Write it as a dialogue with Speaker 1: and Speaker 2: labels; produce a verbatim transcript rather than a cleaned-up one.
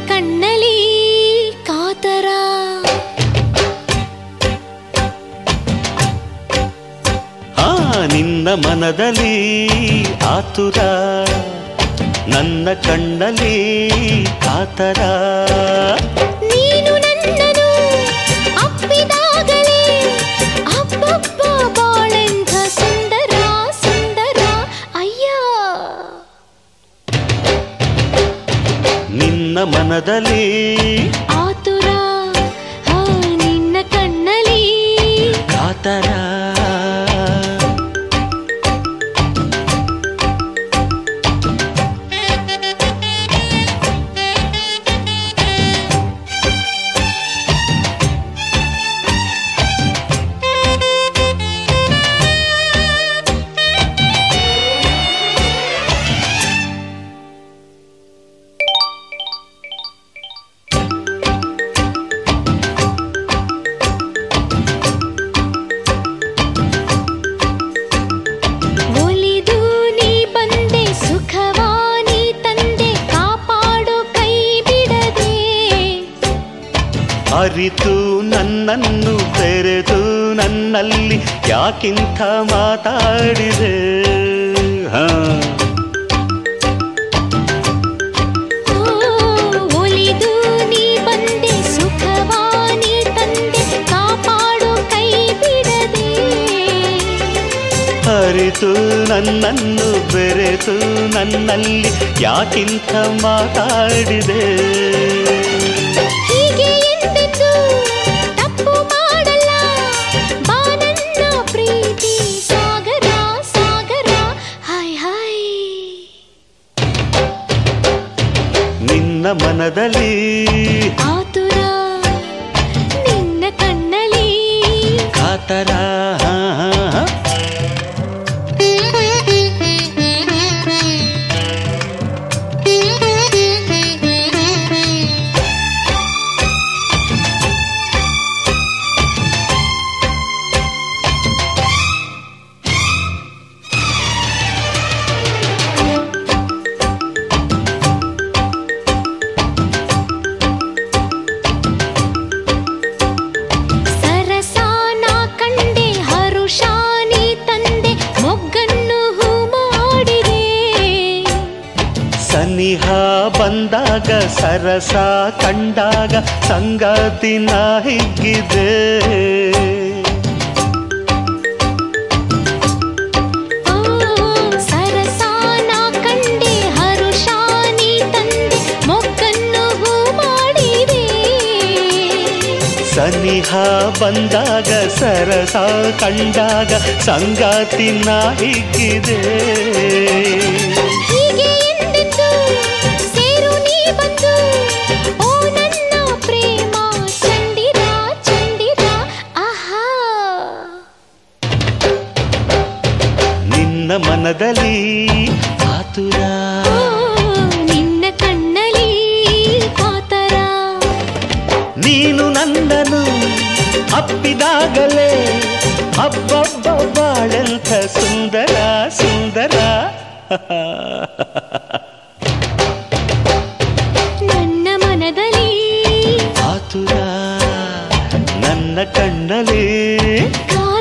Speaker 1: ಕಣ್ಣಲಿ ಕಾತರ
Speaker 2: ಆ ನಿನ್ನ ಮನದಲ್ಲಿ ಆತುರ ನನ್ನ ಕಣ್ಣಲ್ಲಿ ಕಾತರ
Speaker 1: ನೀನು ನನ್ನನು ಅಪ್ಪಿದಾಗಲೇ ಅಬ್ಬಬ್ಬ ಬಾಳೆಂಥ ಸುಂದರ ಸುಂದರ ಅಯ್ಯ
Speaker 2: ನಿನ್ನ ಮನದಲ್ಲಿ
Speaker 1: ಆತುರ ಆ ನಿನ್ನ ಕಣ್ಣಲಿ
Speaker 2: ಕಾತರ ಅರಿತು ನನ್ನನ್ನು ಬೆರೆತು ನನ್ನಲ್ಲಿ ಯಾಕಿಂತ ಮಾತಾಡಿದೆ ಹಾ
Speaker 1: ಒಲಿದು ನೀ ಬಂದೆ ಸುಖವಾನಿ ತಂದೆ ಕಾಪಾಡು ಕೈ ಬಿಡದೆ
Speaker 2: ಅರಿತು ನನ್ನನ್ನು ಬೆರೆತು ನನ್ನಲ್ಲಿ ಯಾಕಿಂತ ಮಾತಾಡಿದೆ ನಿನ್ನ ಮನದಲ್ಲಿ
Speaker 1: ಆತುರ ನಿನ್ನ ಕಣ್ಣಲಿ
Speaker 2: ಕಾತರ ಸನಿಹ ಬಂದಾಗ ಸರಸ ಕಂಡಾಗ ಸಂಗಾತಿನ ಹಿಗ್ಗಿದೆ
Speaker 1: ಸರಸಾನ ಕಂಡೆ ಹರುಷಾನಿ ತಂದೆ ಮೊಗ್ಗನ್ನು ಹೂ ಮಾಡಿದೆ
Speaker 2: ಸನಿಹ ಬಂದಾಗ ಸರಸ ಕಂಡಾಗ ಸಂಗಾತಿನ ಹಿಗ್ಗಿದೆ ನಿನ್ನ ಮನದಲ್ಲಿ ಆತುರ
Speaker 1: ನಿನ್ನ ಕಣ್ಣಲಿ ಕಾತರ
Speaker 2: ನೀನು ನನ್ನನು ಅಪ್ಪಿದಾಗಲೇ ಅಬ್ಬಬ್ಬ ಬಾಳೆಂಥ ಸುಂದರ ಸುಂದರ
Speaker 1: ನನ್ನ ಮನದಲ್ಲಿ
Speaker 2: ಆತುರ ನನ್ನ ಕಣ್ಣಲ್ಲಿ